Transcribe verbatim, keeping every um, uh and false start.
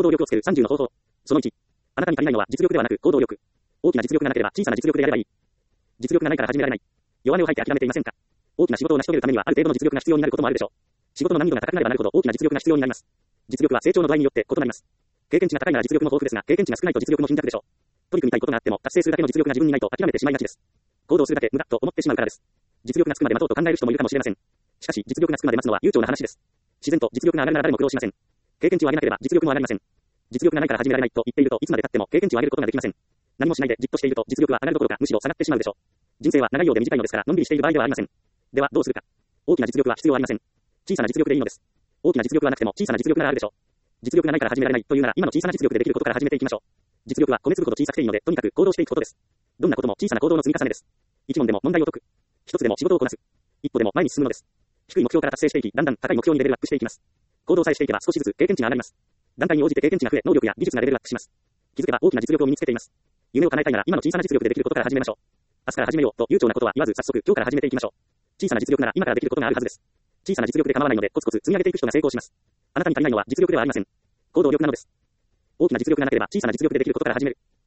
行動力をつけるさんじゅうの方法。そのいち。あなたに足りないのは実力ではなく行動力。大きな実力がなければ小さな実力でやればいい。実力がないから始められない。弱音を吐いて諦めていませんか？大きな仕事を成し遂げるためにはある程度の実力が必要になることもあるでしょう。仕事の難易度が高くなればなるほど大きな実力が必要になります。実力は成長の度合いによって異なります。経験値が高いなら実力も豊富ですが、経験値が少ないと実力も貧弱でしょう。取り組みたいことがあっても達成するだけの実力が自分にないと諦めてしまいがちです。行動するだけ無駄と思ってしまうからです。実力がつくまで待とうと考える人もいるかもしれません。しかし実力がつくまで待つのは悠長な話です。自然と実力が上がるなら誰も苦労しません。経験値を上げなければ実力も上がりません。実力がないから始められないと言っているといつまで経っても経験値を上げることができません。何もしないでじっとしていると実力は上がるどころかむしろ下がってしまうでしょう。人生は長いようで短いのですからのんびりしている場合ではありません。ではどうするか。大きな実力は必要ありません。小さな実力でいいのです。大きな実力はなくても小さな実力ならあるでしょう。実力がないから始められないというなら今の小さな実力でできることから始めていきましょう。実力は米粒ほど小さくていいのでとにかく行動していくことです。どんなことも小さな行動の積み重ねです。一問でも問題を解く。一つでも仕事をこなす。一歩でも前に進むのです。低い目標から達成していき、だんだん高い目標にレベルアップしていきます。行動さえしていけば少しずつ経験値が上がります。段階に応じて経験値が増え、能力や技術がレベルアップします。気づけば大きな実力を身につけています。夢を叶えたいなら今の小さな実力でできることから始めましょう。明日から始めようと悠長なことは言わず早速今日から始めていきましょう。小さな実力なら今からできることがあるはずです。小さな実力で構わないのでコツコツ積み上げていく人が成功します。あなたに足りないのは実力ではありません。行動力なのです。大きな実力がなければ小さな実力でできることから始める。